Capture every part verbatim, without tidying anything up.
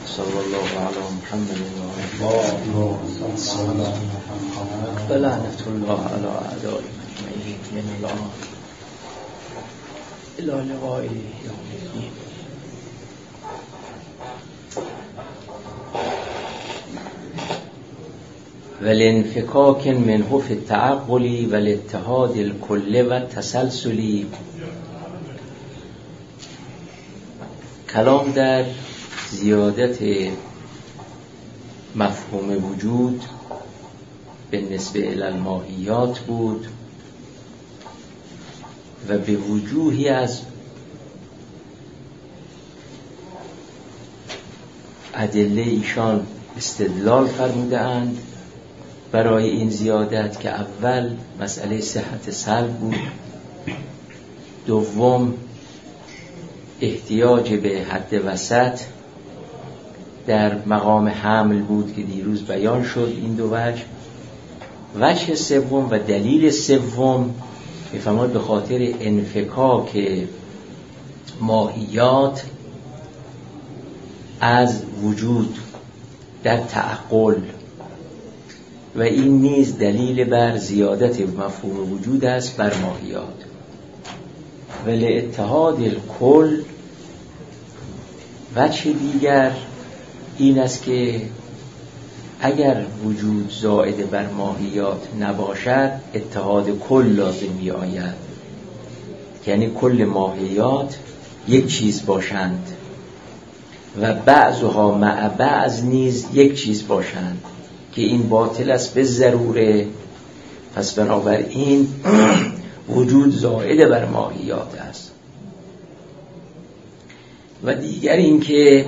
صلی الله علی محمد و آله و لعنت الله علی اعدائهم اجمعین من الله الی لقاء یوم الدین. والانفکاک منه فی التعقل والاتحاد الکل و تسلسلی. کلام در زیادت مفهوم وجود به نسبه الی الماهیات بود و به وجوهی از ادله ایشان استدلال فرمودند برای این زیادت که اول مسئله صحت سلب بود، دوم احتیاج به حد وسط در مقام حمل بود که دیروز بیان شد. این دو وجه. وجه سوم و دلیل سوم میفرماید به خاطر انفکاک ماهیات از وجود در تعقل و این نیز دلیل بر زیادت مفهوم وجود است بر ماهیات. ولی اتحاد الکل وجه دیگر این است که اگر وجود زائد بر ماهیات نباشد اتحاد کل لازم می آید، یعنی کل ماهیات یک چیز باشند و بعضها مع بعض نیز یک چیز باشند که این باطل است به ضروره. پس بنابراین وجود زائد بر ماهیات است. و دیگر این که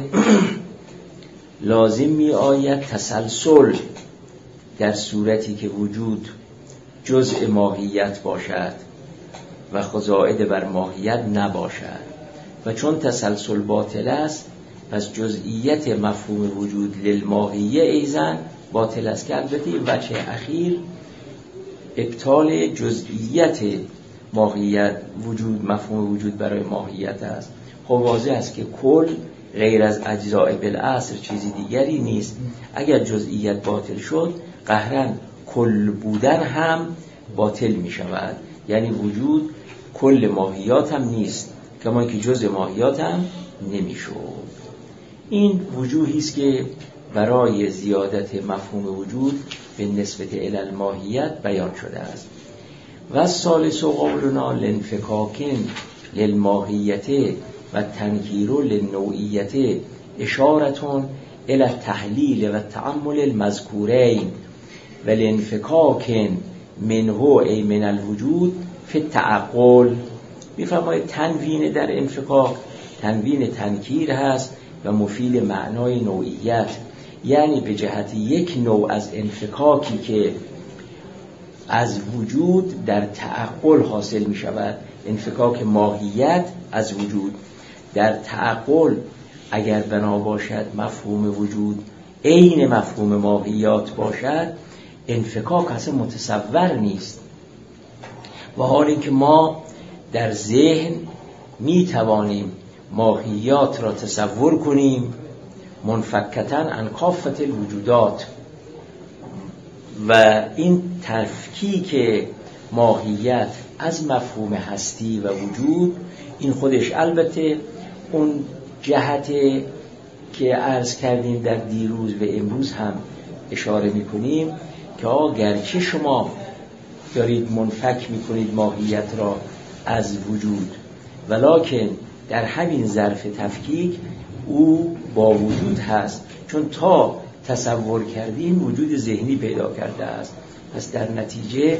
لازم می آید تسلسل در صورتی که وجود جزء ماهیت باشد و زائد بر ماهیت نباشد و چون تسلسل باطل است پس جزئیت مفهوم وجود للماهیه ایزن باطل است که البته این وجه اخیر ابطال جزئیت ماهیت وجود مفهوم وجود برای ماهیت است. خب واضح است که کل غیر از اجزاء بالاصل چیزی دیگری نیست. اگر جزئیت باطل شد قهرن کل بودن هم باطل می شود، یعنی وجود کل ماهیات هم نیست کما که جزء ماهیات هم نمی شد. این وجوهی است که برای زیادت مفهوم وجود به نسبت الی الماهیت بیان شده است. و ثالث قولنا لانفکاکن للماهیت و تنکیر للنوعیت اشارتون الی التحلیل و تعمل المذکورین و لانفکاکن منه ای من الوجود فی التعقل. میفرماید تنوین در انفکاک تنوین تنکیر هست و مفید معنای نوعیت، یعنی به جهت یک نوع از انفکاکی که از وجود در تعقل حاصل می شود، انفکاک ماهیت از وجود در تعقل اگر بنا باشد مفهوم وجود عین مفهوم ماهیات باشد انفکاک اصلا متصور نیست. و حالی که ما در ذهن می توانیم ماهیات را تصور کنیم منفکتاً عن کافة الوجودات و این تفکیک ماهیت از مفهوم هستی و وجود این خودش البته اون جهت که عرض کردیم در دیروز و امروز هم اشاره میکنیم که اگرچه شما دارید منفک میکنید ماهیت را از وجود ولکن در همین ظرف تفکیک او با وجود هست، چون تا تصور کردیم وجود ذهنی پیدا کرده است. پس در نتیجه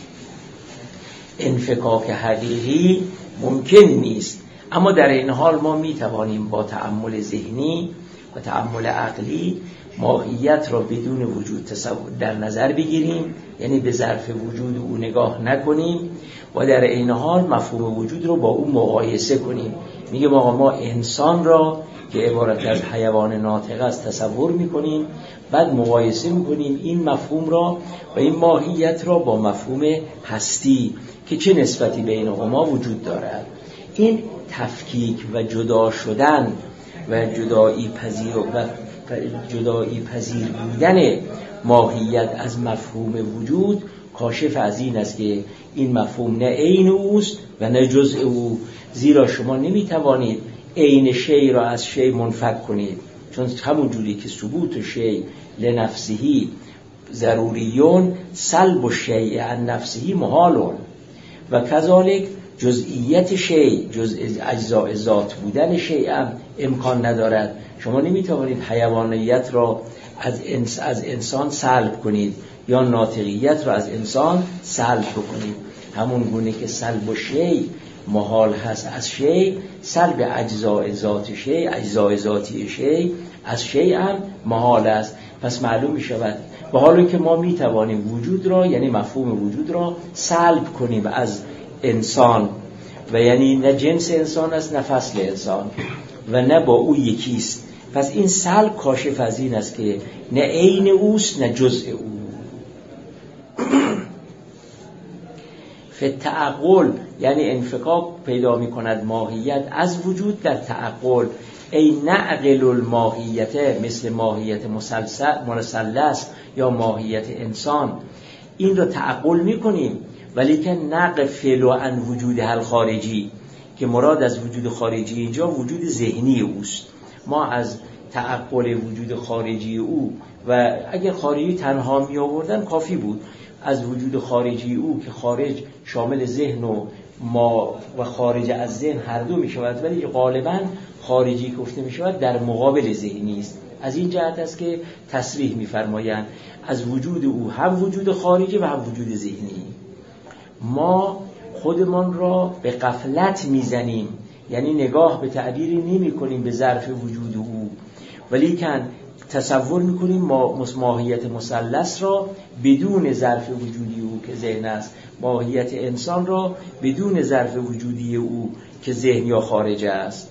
انفکاک حقیقی ممکن نیست. اما در این حال ما می توانیم با تأمل ذهنی و تأمل عقلی ماهیت را بدون وجود تصور در نظر بگیریم، یعنی به ظرف وجود او نگاه نکنیم و در این حال مفهوم وجود رو با او مقایسه کنیم. میگه آقا ما انسان را که عبارت از حیوان ناطق است تصور میکنیم، بعد مقایسه میکنیم این مفهوم را و این ماهیت را با مفهوم هستی که چه نسبتی بینهما وجود دارد. این تفکیک و جدا شدن و جدایی پذیر و جدایی پذیر بودن ماهیت از مفهوم وجود کاشف از این است که این مفهوم نه عین اوست و نه جزء او، زیرا شما نمیتوانید عین شی را از شی منفک کنید، چون همون جوری که ثبوت شی لنفسهی ضروریون سلب الشیء عن نفسه محال و کذالک جزئیت شی جزء اجزاء ذات بودن شی هم امکان ندارد. شما نمیتوانید حیوانیت را از انس از انسان سلب کنید یا ناطقیت را از انسان سلب کنید. همون گونه که سلب شی محال هست از شی، سلب اجزاء ذات شی اجزاء ذاتی شی از شی هم محال است. پس معلوم می شود به حالی که ما می توانیم وجود را یعنی مفهوم وجود را سلب کنیم از انسان و یعنی نه جنس انسان است نه فصل انسان و نه با او یکیست، پس این سلب کاشف از این است که نه عین اوست نه جزء او. فتعقل یعنی انفکاک پیدا می کند ماهیت از وجود در تعقل، ای نعقل الماهیت مثل ماهیت مثلث یا ماهیت انسان، این را تعقل می کنیم ولی که نغفل عن وجود هل خارجی، که مراد از وجود خارجی اینجا وجود ذهنی اوست. ما از تعقل وجود خارجی او و اگر خارجی تنها می آوردن کافی بود، از وجود خارجی او که خارج شامل ذهن و ما و خارج از ذهن هر دو می شود، ولی غالبا خارجی گفته می شود در مقابل ذهنی است. از این جهت است که تصریح می فرمایند از وجود او هم وجود خارجی و هم وجود ذهنی. ما خودمان را به غفلت میزنیم، یعنی نگاه به تعبیری نمی کنیم به ظرف وجود او، ولی کن تصور میکنیم ما ماهیت مثلث را بدون ظرف وجودی او که ذهن است، ماهیت انسان را بدون ظرف وجودی او که ذهن یا خارج است.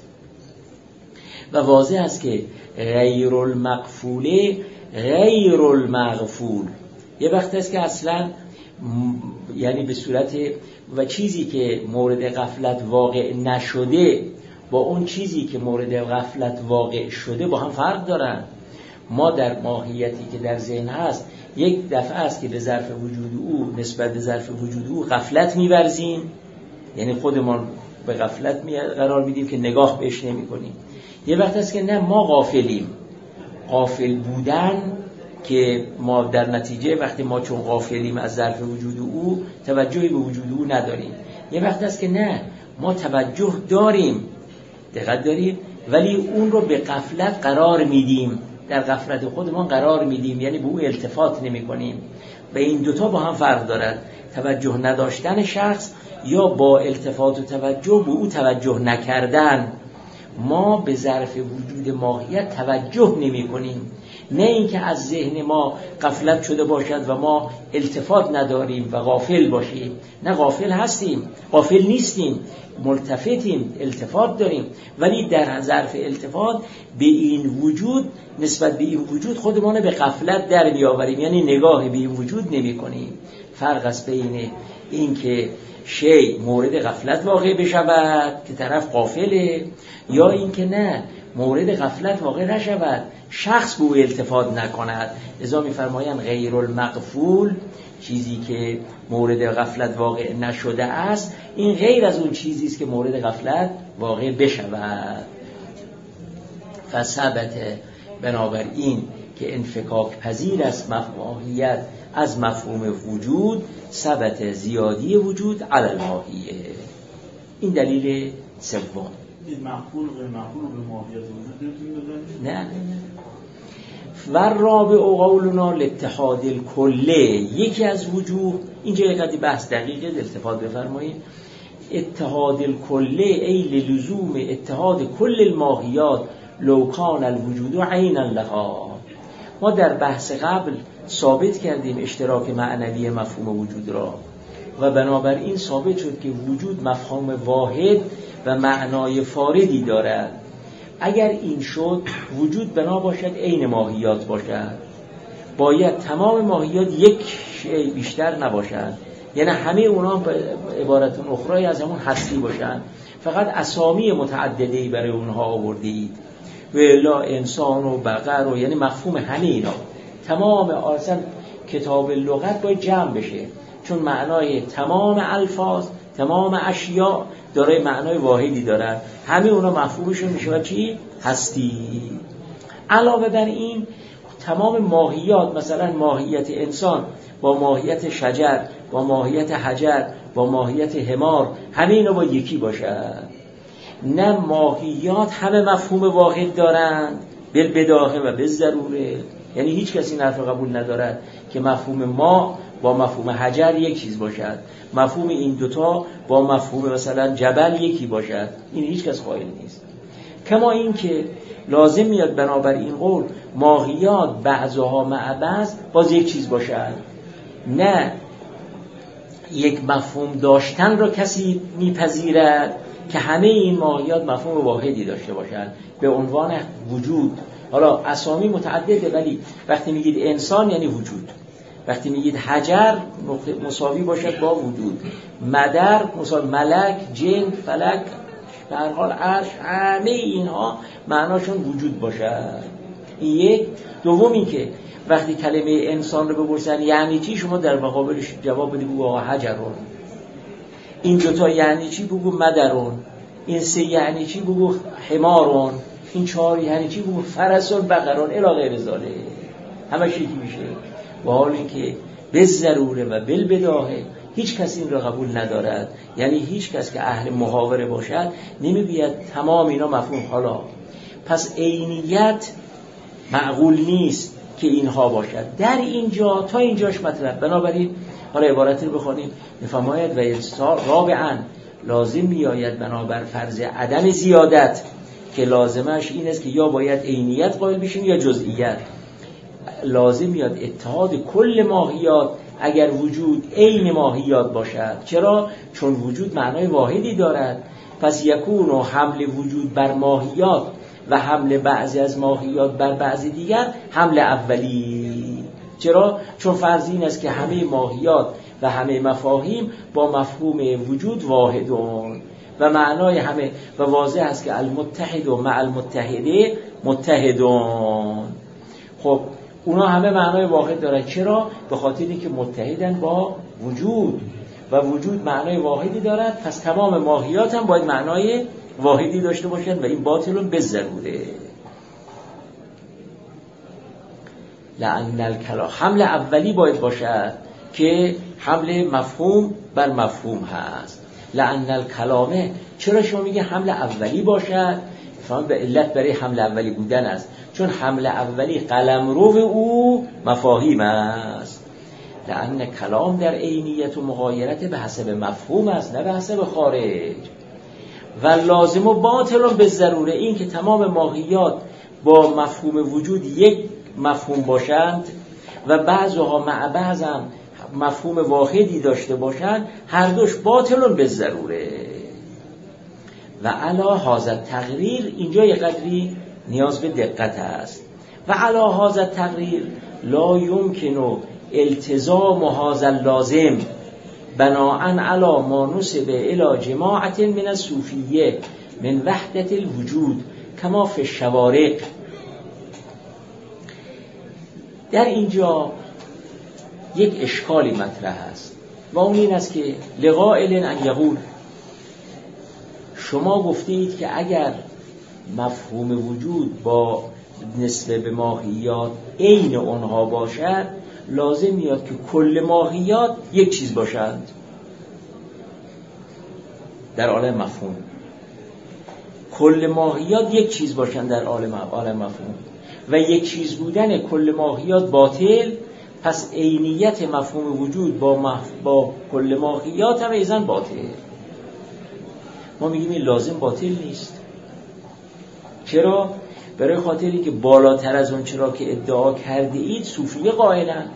و واضح است که غیر المغفول غیر المغفول یه وقت است که اصلا یعنی به صورت و چیزی که مورد غفلت واقع نشده با اون چیزی که مورد غفلت واقع شده با هم فرق دارن. ما در ماهیتی که در ذهن هست یک دفعه است که به ظرف وجود او نسبت به ظرف وجود او غفلت می‌ورزیم، یعنی خودمان به غفلت قرار میدیم که نگاه بهش نمی کنیم. یه وقت است که نه ما غافلیم، غافل بودن که ما در نتیجه وقتی ما چون غافلیم از ظرف وجود او توجهی به وجود او نداریم. یه وقت است که نه ما توجه داریم، دقت داریم، ولی اون رو به غفلت قرار میدیم، در غفلت خودمان قرار میدیم، یعنی به او التفات نمی کنیم. و این دوتا با هم فرق دارد، توجه نداشتن شخص یا با التفات و توجه به او توجه نکردن. ما به ظرف وجود ماهیت توجه نمی کنیم، نه اینکه از ذهن ما غفلت شده باشد و ما التفات نداریم و غافل باشیم، نه غافل هستیم، غافل نیستیم، ملتفتیم، التفات داریم، ولی در ظرف التفات به این وجود نسبت به این وجود خودمان به غفلت در بیاوریم، یعنی نگاهی به این وجود نمی کنیم. فرق است بین این که شی مورد غفلت واقع بشود که طرف غافله، یا این که نه مورد غفلت واقع نشود شخص به او التفات نکند. لذا می‌فرمایند غیر المغفول، چیزی که مورد غفلت واقع نشده است، این غیر از اون چیزی است که مورد غفلت واقع بشود. فثبت، بنابراین که انفکاک پذیر است ماهیت از مفهوم وجود، ثبت زیادی وجود علی الماهیه. این دلیل سوم. این مفهوم غیر مفهوم به ماهیت وجود نمیتونید بزنید؟ نه نه نه. و رابع قولنا الاتحاد الکلی، یکی از وجوه، اینجا یک قدری بحث دقیقه التفات بفرمایید، اتحاد الکلی ای للزوم اتحاد کل الماهیات لو کان الوجود عینا لها. ما در بحث قبل ثابت کردیم اشتراک معنوی مفهوم وجود را و بنابراین ثابت شد که وجود مفهوم واحد و معنای فاردی دارد. اگر این شد وجود بنا باشد عین ماهیات باشد، باید تمام ماهیات یک شی بیشتر نباشد، یعنی همه اونا به عبارت اخرى از همون هستی باشند، فقط اسامی متعددی برای اونها آوردید. و الا انسان و بقر و یعنی مفهوم همه اینا تمام اصلا کتاب لغت باید جمع بشه، چون معنای تمام الفاظ تمام اشیاء داره معنای واحدی دارن، همه اونا مفهومشون میشه و چی؟ هستی. علاوه بر این تمام ماهیات، مثلا ماهیت انسان با ماهیت شجر با ماهیت حجر با ماهیت حمار، همه اینا با یکی باشد. نه ماهیات همه مفهوم واحد دارند بالبداهه و بالضروره، یعنی هیچ کسی نفع قبول ندارد که مفهوم ما با مفهوم حجر یک چیز باشد، مفهوم این دوتا با مفهوم مثلا جبل یکی باشد، این هیچ کس قائل نیست. کما این که لازم میاد بنابر این قول ماهیات بعضها مع بعض باز یک چیز باشد، نه یک مفهوم داشتن را کسی میپذیرد که همه این ماهیات مفهوم واحدی داشته باشند به عنوان وجود. حالا اسامی متعدده، ولی وقتی میگید انسان یعنی وجود، وقتی میگید حجر مساوی باشد با وجود، مدر مساوی ملک، جن، فلک، به هر حال عرش، همه اینها معناشون وجود باشد. این یک. دومی که وقتی کلمه انسان رو بپرسن یعنی چی، شما در مقابلش جواب بدید بگو حجرون، این دوتا یعنی چی بگو مدرون، این سه یعنی چی بگو حمارون، این چهار یعنی چی بگو فرسون بقرون الی غیر ذالک، همش یکی میشه. و حال اینکه به ضروره و بالبداهه هیچ کس این را قبول ندارد، یعنی هیچ کس که اهل محاوره باشد نمیگوید تمام اینا مفهوم. حالا پس عینیت معقول نیست که اینها باشد در اینجا تا اینجاش مطلب. بنابراین حالا عبارتی رو بخونیم میفرماید و اصطار رابعا لازم میآید بنابر فرض عدم زیادت که لازمش این است که یا باید عینیت قائل بشیم یا جزئیت. لازم میاد اتحاد کل ماهیات اگر وجود عین ماهیات باشد. چرا؟ چون وجود معنای واحدی دارد. پس یکون و حمل وجود بر ماهیات و حمل بعضی از ماهیات بر بعضی دیگر حمل اولی. چرا؟ چون فرض این است که همه ماهیات و همه مفاهیم با مفهوم وجود واحدون و معنای همه و واضح است که المتحد و مع المتحده متحدون. خب اونا همه معنای واحد دارن. چرا؟ به خاطر اینکه متحدن با وجود و وجود معنای واحدی دارد. پس تمام ماهیات هم باید معنای واحدی داشته باشند و این باطلون به ضروره. لأن الکلام حمل اولی باید باشد که حمل مفهوم بر مفهوم هست. لأن الکلامه، چرا شما میگه حمل اولی باشد؟ فهم به علت برای حمل اولی بودن است، چون حمل اولی قلمرو او مفاهیم است. لأن کلام در عینیت و مغایرت به حسب مفهوم است نه به حسب خارج. و لازم و باطل به ضروره این که تمام ماهیات با مفهوم وجود یک مفهوم باشند و بعضها مع بعض هم مفهوم واحدی داشته باشند، هر دوش باطل به ضروره. و علا هذا تقریر، اینجا یک قدری نیاز به دقت است. و علا هذا تقریر لا یمکن التزام هذا اللازم بناءً علی ما نسب الی جماعت من الصوفیه من وحدت الوجود کما فی الشوارق. در اینجا یک اشکالی مطرح است و اون این است که لقائل ان یقول، شما گفتید که اگر مفهوم وجود با نسبت به ماهیات عین اونها باشد، لازم میاد که کل ماهیات یک چیز باشند در عالم مفهوم. کل ماهیات یک چیز باشند در عالم عالم مفهوم و یک چیز بودن کل ماهیات باطل. پس عینیت مفهوم وجود با مف... با کل ماهیات هم ایزن باطل. ما میگیم این لازم باطل نیست. چرا؟ برای خاطری که بالاتر از اون چرا که ادعا کرده اید صوفیه قائلن.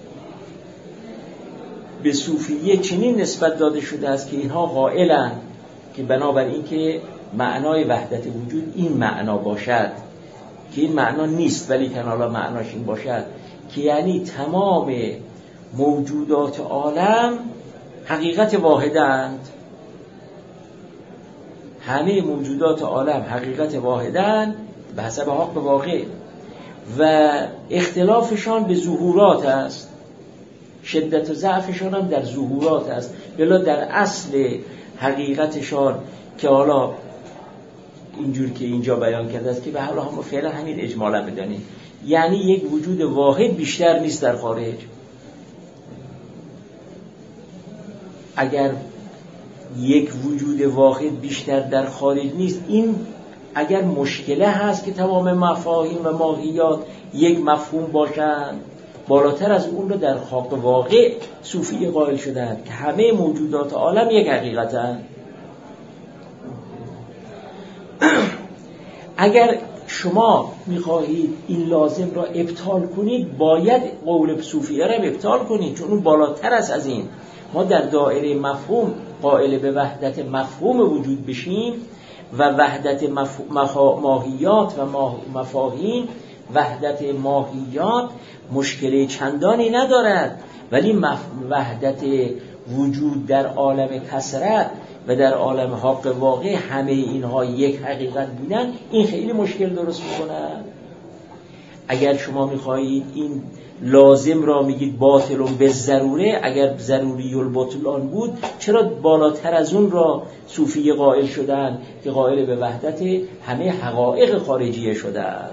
به صوفیه چنین نسبت داده شده است که اینها قائلن که بنابر این که معنای وحدت وجود این معنا باشد که این معنا نیست، ولی کنالا معناش این باشد که یعنی تمام موجودات عالم حقیقت واحدند. همه موجودات عالم حقیقت واحدند به حسب حق واقع، و اختلافشان به ظهورات است، شدت و ضعفشان هم در ظهورات است، بلا در اصل حقیقتشان که حالا اینجور که اینجا بیان کرده است که به حالا هم فعلا همین اجمالا بدانید، یعنی یک وجود واحد بیشتر نیست در خارج. اگر یک وجود واحد بیشتر در خارج نیست، این اگر مشکله هست که تمام مفاهیم و ماهیات یک مفهوم باشند، بالاتر از اون رو در خاک واقع صوفی قائل شدند که همه موجودات عالم یک حقیقتند. اگر شما میخواهید این لازم را ابطال کنید، باید قول صوفیه را ابطال کنید، چون اون بالاتر است از این. ما در دایره مفهوم قائل به وحدت مفهوم وجود بشیم و وحدت ماهیات و مفاهیم، وحدت ماهیات مشکل چندانی ندارد، ولی وحدت وجود در عالم کثرت و در عالم حق واقع همه اینها یک حقیقت بودن، این خیلی مشکل درست میکنه. اگر شما میخواهید این لازم را میگید باطلون به ضروره، اگر ضروری البطلان بود چرا بالاتر از اون را صوفی قائل شدن که قائل به وحدت همه حقایق خارجیه شدن؟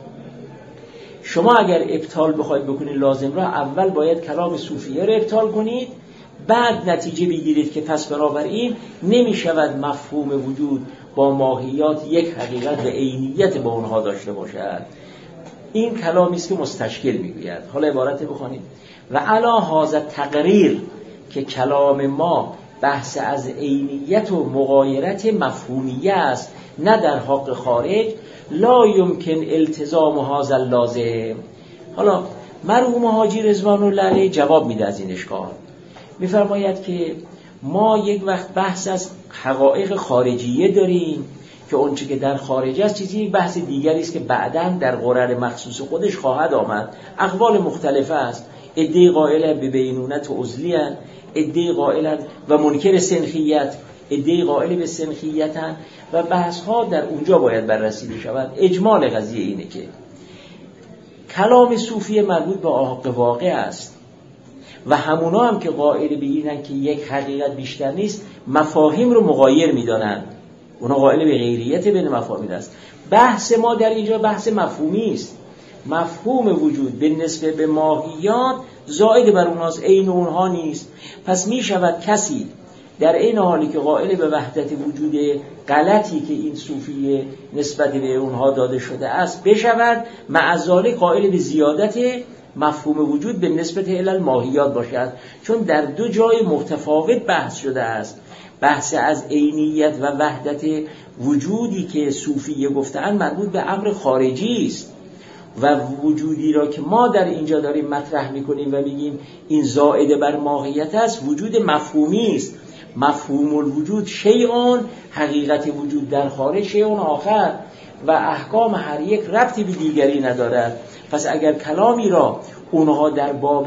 شما اگر ابطال بخواید بکنید لازم را، اول باید کلام صوفیه را ابطال کنید، بعد نتیجه بگیرید که پس بنابراین نمی شود مفهوم وجود با ماهیات یک حقیقت و عینیت با اونها داشته باشد. این کلامی است که مستشکل میگوید. حالا عبارت بخونید: و علا هذا تقریر، که کلام ما بحث از عینیت و مغایرت مفهومیه است نه در حق خارج، لا یمکن التزام هذا اللازم. حالا مرحوم حاجی رضوان الله علیه جواب میده از این اشکال، میفرماید که ما یک وقت بحث از حقایق خارجیه داریم که اون چیزی که در خارج است چیزی یک بحث دیگری است که بعداً در قرر مخصوص خودش خواهد آمد. اقوال مختلفه است، عده‌ای قائلند به بینونت و عزلی‌اند، عده‌ای قائلند و منکر سنخیت، عده‌ای قائل به سنخیتند و بحث‌ها در اونجا باید بررسی بشود. اجمال قضیه اینه که کلام صوفی مربوط به حق واقع است و همونا هم که قائل به اینن که یک حقیقت بیشتر نیست، مفاهیم رو مغایر می‌دانند. اونا قائل به غیریت بین مفاهیم است. بحث ما در اینجا بحث مفهومی است. مفهوم وجود به نسبت به ماهیات زائد بر اوناست، عین اونها نیست. پس می شود کسی در این حالی که قائل به وحدت وجود غلطی که این صوفیه نسبت به اونها داده شده است بشود، معذالک قائل به زیادت مفهوم وجود به نسبت الی ماهیات باشد، چون در دو جای متفاوت بحث شده است. بحث از عینیت و وحدت وجودی که صوفیه گفتن مربوط به امر خارجی است و وجودی را که ما در اینجا داریم مطرح میکنیم و میگیم این زائد بر ماهیت است، وجود مفهومی است. مفهوم الوجود شیئون، حقیقت وجود در خارج شیئون آخر و احکام هر یک ربطی به دیگری ندارد. پس اگر کلامی را اونها در باب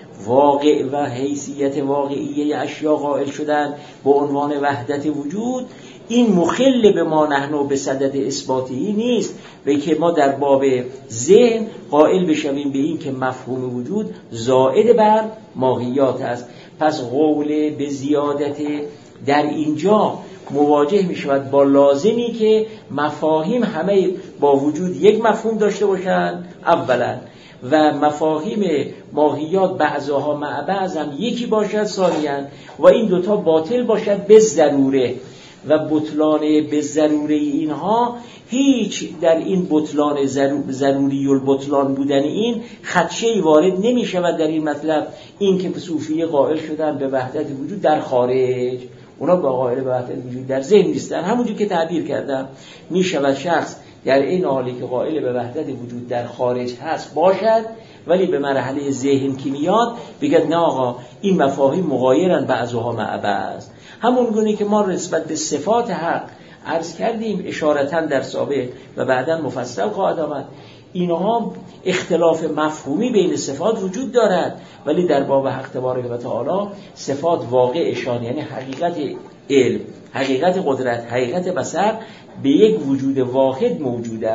واقع و حیثیت واقعیه اشیا قائل شدن با عنوان وحدت وجود، این مخل به ما نحن به صدد اثباتی نیست، و که ما در باب ذهن قائل بشویم به این که مفهوم وجود زائد بر ماهیات است. پس قول به زیادت در اینجا مواجه می شود با لازمی که مفاهیم همه با وجود یک مفهوم داشته باشند اولا، و مفاهیم ماهیات بعضها مع بعض هم یکی باشد ثانیاً، و این دوتا باطل باشد به ضروره، و بطلان به ضروره اینها هیچ در این بطلان ضروری البطلان بودن این خدشه‌ای وارد نمی شود در این مطلب. این که صوفیه قائل شدن به وحدت وجود در خارج، اونا با قائل به وحدت وجود در ذهن نیستن. همونجور که تعبیر کردم، می شود شخص در این حالی که قائل به وحدت وجود در خارج هست باشد، ولی به مرحله ذهن که میاد بگد نه آقا این مفاهیم مغایرن بعضها مع بعض. همون گونه که ما نسبت به صفات حق عرض کردیم اشارتاً در سابق و بعداً مفصل خواهد آمد، اینها اختلاف مفهومی بین صفات وجود دارد، ولی در باب حق تبارک و تعالی صفات واقعشان، یعنی حقیقت علم، حقیقت قدرت، حقیقت بصر به یک وجود واحد موجود است.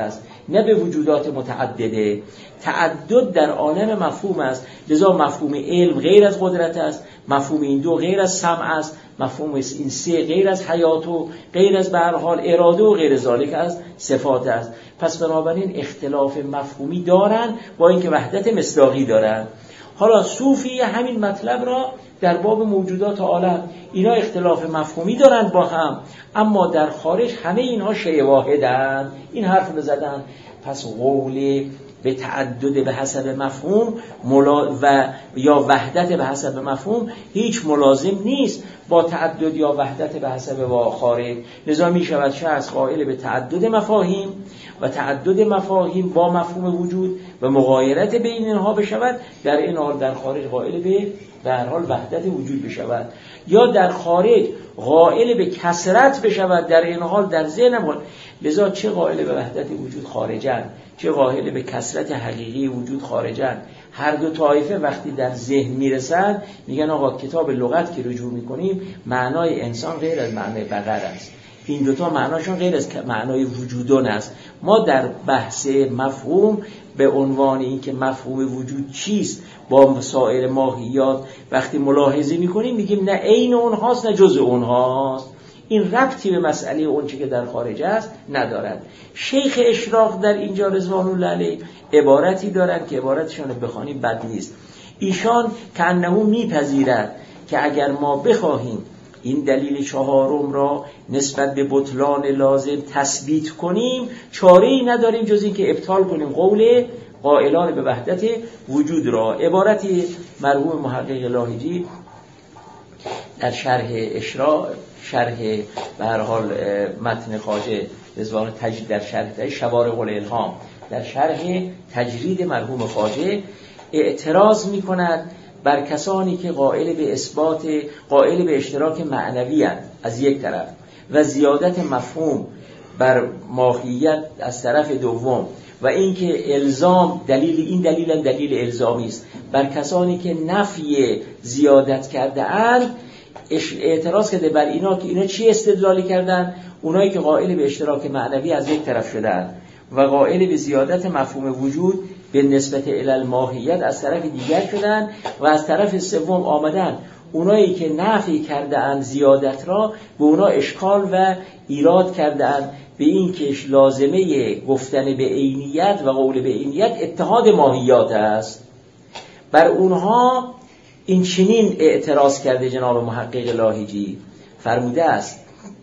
نه به وجودات متعدده. تعدد در عالم مفهوم است، لذا مفهوم علم غیر از قدرت است، مفهوم این دو غیر از سمع است، مفهوم این سه غیر از حیات و غیر از به هر حال اراده و غیر ذالک از صفات است. پس بنابراین اختلاف مفهومی دارن با اینکه وحدت مصداقی دارن. حالا صوفی همین مطلب را در باب موجودات عالم، اینا اختلاف مفهومی دارن با هم، اما در خارج همه اینها شیء واحدند. این حرف رو زدن. پس قول به تعدد به حسب مفهوم ملا و یا وحدت به حسب مفهوم هیچ ملازم نیست با تعدد یا وحدت به حسب وا خارج. لذا می شود شخص قائل به تعدد مفاهیم و تعدد مفاهیم با مفهوم وجود و مغایرت بین اینها بشود، در این حال در خارج قائل به در حال وحدت وجود بشود، یا در خارج قائل به کثرت بشود، در این حال در ذهن حال. لذا چه قائل به وحدت وجود خارجن، چه قائل به کثرت حقیقی وجود خارجن. هر دو طایفه وقتی در ذهن میرسن میگن آقا کتاب لغت که رجوع میکنیم معنای انسان غیر از معنای بقر است، این دوتا معناشون غیر از معنای وجودون است. ما در بحث مفهوم به عنوان این که مفهوم وجود چیست با سایر ماهیات وقتی ملاحظه میکنیم میگیم نه عین اونهاست نه جزء اونهاست. این ربطی به مسئله اون چی که در خارج است ندارد. شیخ اشراق در اینجا رضوان الله علیه عبارتی دارن که عبارتشون رو بخوانیم بد نیست. ایشان که انه میپذیرد که اگر ما بخواهیم این دلیل چهارم را نسبت به بطلان لازم تثبیت کنیم، چاره‌ای نداریم جز این که ابطال کنیم قول قائلان به وحدت وجود را. عبارتی مرحوم محقق لاهیجی در شرح اشراق، شرح به هر حال متن خواجه رضوان تجرید در شرح شوارق الالهام، در شرح تجرید مرحوم خواجه اعتراض می‌کند بر کسانی که قائل به اثبات قائل به اشتراک معنوی اند از یک طرف و زیادت مفهوم بر ماهیت از طرف دوم، و اینکه الزام دلیل این دلیل هم دلیل الزامی است بر کسانی که نفی زیادت کرده اند. اعتراض کرده بر اینا که اینا چی استدلالی کردن؟ اونایی که قائل به اشتراک معنوی از یک طرف شدن و قائل به زیادت مفهوم وجود به نسبت الی الماهیت از طرف دیگر شدن، و از طرف سوم آمدن اونایی که نفی کرده اند زیادت را به اونا اشکال و ایراد کرده اند به این که لازمه گفتن به عینیت و قول به عینیت اتحاد ماهیات است. بر اونها این چنین اعتراض کرده جناب محقق لاهیجی، فرموده است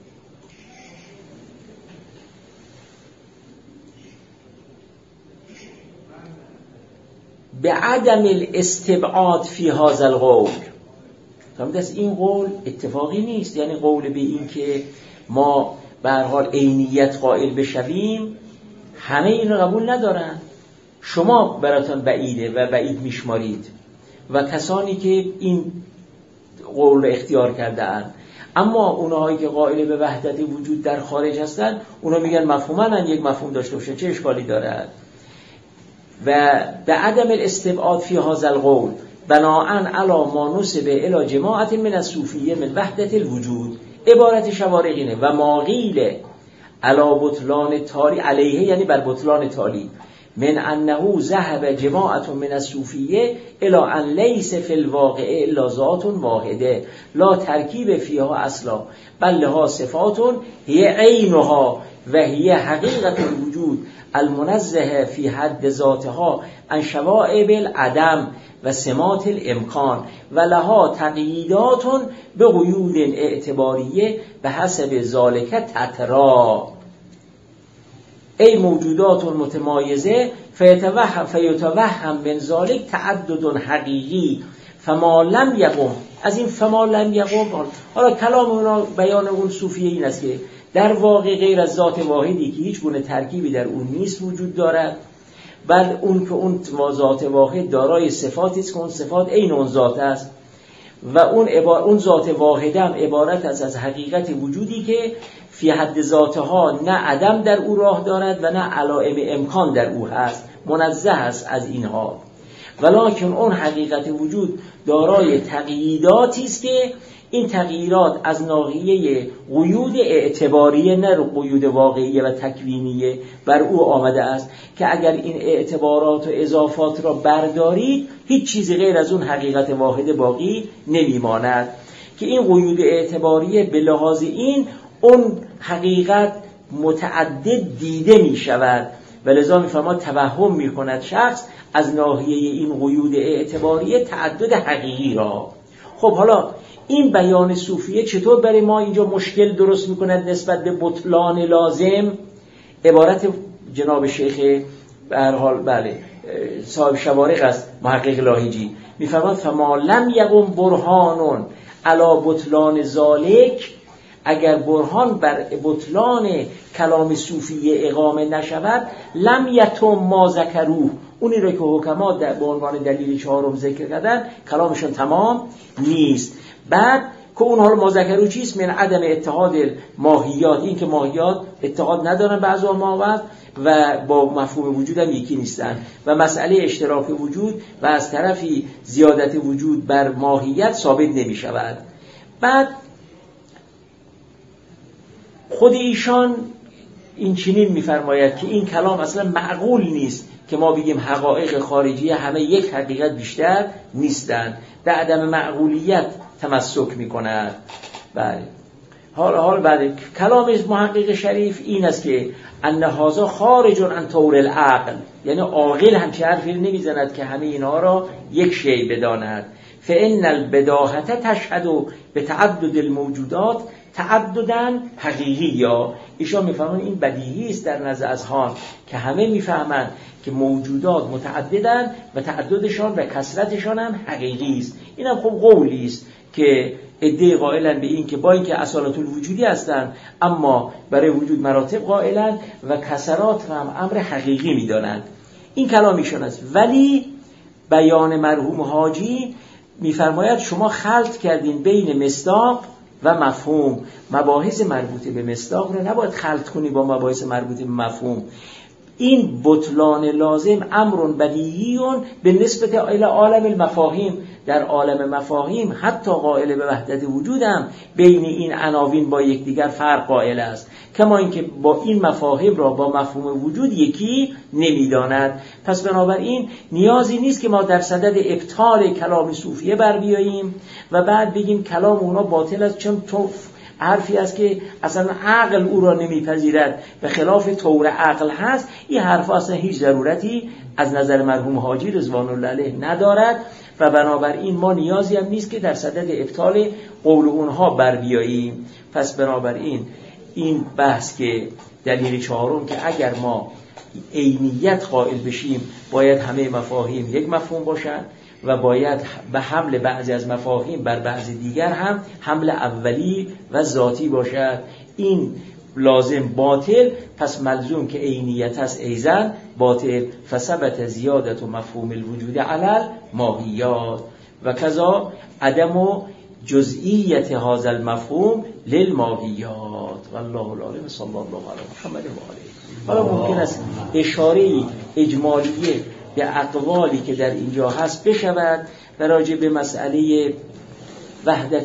به عدم الاستبعاد فی هذا القول. فرموده است این قول اتفاقی نیست، یعنی قول به این که ما به هر حال عینیت قائل بشویم همه این رو قبول ندارن. شما براتون بعیده و بعید میشمارید و کسانی که این قول رو اختیار کرده اند، اما اونهایی که قائل به وحدت وجود در خارج هستند اونا میگن مفهوماً یک مفهوم داشته باشه چه اشکالی دارد. و به عدم الاستبعاد فی هذا القول بناءً علی ما نسب الی جماعت من الصوفیه من وحدت الوجود. عبارت شوارق اینه و ما قیل علی بطلان تالی علیه، یعنی بر بطلان تالی، من انه ذهب جماعت من الصوفیه الی ان لیس فی الواقع الا ذات واحده لا ترکیب فیها اصلا بل لها صفات هی عینها و هی حقیقت الوجود المنزه فی حد ذاتها عن شوائب العدم و سمات الامکان و لها تقییدات به قیود اعتباریه به حسب ذالک تترا ای موجودات متمایزه فیتوهم فیتوهم من ذالک تعدد حقیقی فما لم یقم. از این فما لم یقم حالا کلام اونا بیان اون صوفیه این است که در واقع غیر از ذات واحدی که هیچ گونه ترکیبی در اون نیست وجود دارد، بل اون که اون ذات واحد دارای صفاتی است که اون صفات عین اون ذات است و اون عبار اون ذات واحد هم عبارت است از حقیقت وجودی که فی حد ذاتها نه عدم در او راه دارد و نه علائم امکان در او هست، منزه است از اینها. ولکن اون حقیقت وجود دارای تغییراتی است که این تغییرات از ناحیه قیود اعتباریه نه قیود واقعیه و تکوینیه بر او آمده است که اگر این اعتبارات و اضافات را بردارید هیچ چیزی غیر از اون حقیقت واحد باقی نمیماند که این قیود اعتباریه به لحاظ این اون حقیقت متعدد دیده می شود و لذا می فرماد توهم می کند شخص از ناحیه این قیود اعتباریه تعدد حقیقی را. خب حالا این بیان صوفیه چطور برای ما اینجا مشکل درست می کند نسبت به بطلان لازم؟ عبارت جناب شیخ به هر حال بله صاحب شوارق است محقق لاهیجی می فرماد فما لم یقم برهانون علا بطلان ذالک، اگر برهان بر بطلان کلام صوفیه اقامه نشود لم یتم ما ذکروه، اونی را که حکما در به عنوان دلیل چهارم ذکر کردن کلامشون تمام نیست. بعد که اون حال ما ذکروه چیست؟ من عدم اتحاد ماهیات، این که ماهیات اتحاد ندارن بعضی ما و با مفهوم وجود هم یکی نیستن و مسئله اشتراک وجود و از طرفی زیادت وجود بر ماهیت ثابت نمی شود. بعد خود ایشان این چنین می‌فرماید که این کلام اصلا معقول نیست که ما بگیم حقایق خارجی همه یک حقیقت بیشتر نیستند، به عدم معقولیت تمسک می‌کند. بله حال حال بعد کلام محقق شریف این است که ان هذا خارج عن طور العقل، یعنی عاقل همچه حرفی نمیزند که همه اینها را یک شی بداند. فان البداهه تشهد بتعدد الموجودات تعددن حقیقی، یا ایشان میفهمن این بدیهی است در نزد اذهان که همه میفهمند که موجودات متعددن و تعددشان و کثرتشان هم حقیقی است. این هم خب قولی است که عده قائلن به این که با اینکه اصالت الوجودی هستند اما برای وجود مراتب قائلن و کثرات هم امر حقیقی میدانند. این کلامیشان است. ولی بیان مرحوم حاجی میفرماید شما خلط کردین بین مصداق و مفهوم، مباحث مربوط به مصداق رو نباید خلط کنی با مباحث مربوط به مفهوم. این بطلان لازم امرون بدیهیون به نسبت الی عالم المفاهیم، در عالم مفاهیم حتی قائل به وحدت وجودم بین این عناوین با یکدیگر فرق قائل است، کما اینکه با این مفاهیم را با مفهوم وجود یکی نمیداند. پس بنابراین نیازی نیست که ما در صدد ابطال کلام صوفیه بر بیاییم و بعد بگیم کلام اونا باطل است چون تو حرفی است که اصلا عقل او را نمیپذیرد و خلاف طور عقل هست. این حرف اصلا هیچ ضرورتی از نظر مرحوم حاجی رضوان الله علیه ندارد و بنابراین ما نیازی هم نیست که در صدد ابطال قول اونها بر بیاییم. پس بنابراین این بحث که دلیل چهارم که اگر ما عینیت قائل بشیم باید همه مفاهیم یک مفهوم باشند و باید به حمل بعضی از مفاهیم بر بعضی دیگر هم حمل اولی و ذاتی باشد. این لازم باطل، پس ملزوم که عینیت است ایزن باطل. فثبت زیادت و مفهوم الوجود علل ماهیات و کذا عدم و جزئیت هذا المفهوم للماهیات. والله العالم. صلی الله علیه محمد و آله. حالا ممکن است اشاره اجمالیه به اقوالی که در اینجا هست بشود و راجع به مسئله وحدت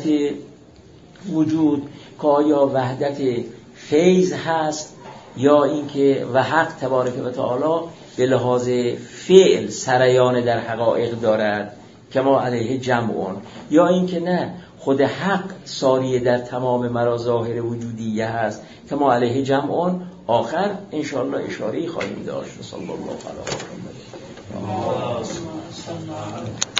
وجود که آیا وحدت فیض هست یا اینکه و حق تبارک و تعالی به لحاظ فعل سریان در حقایق دارد که ما علیه جمعون، یا اینکه نه خود حق ساری در تمام مراظاهر وجودیه هست که ما علیه جمعون. آخر انشاءالله اشاره‌ای خواهیم داشت. صلی الله علیه و آله.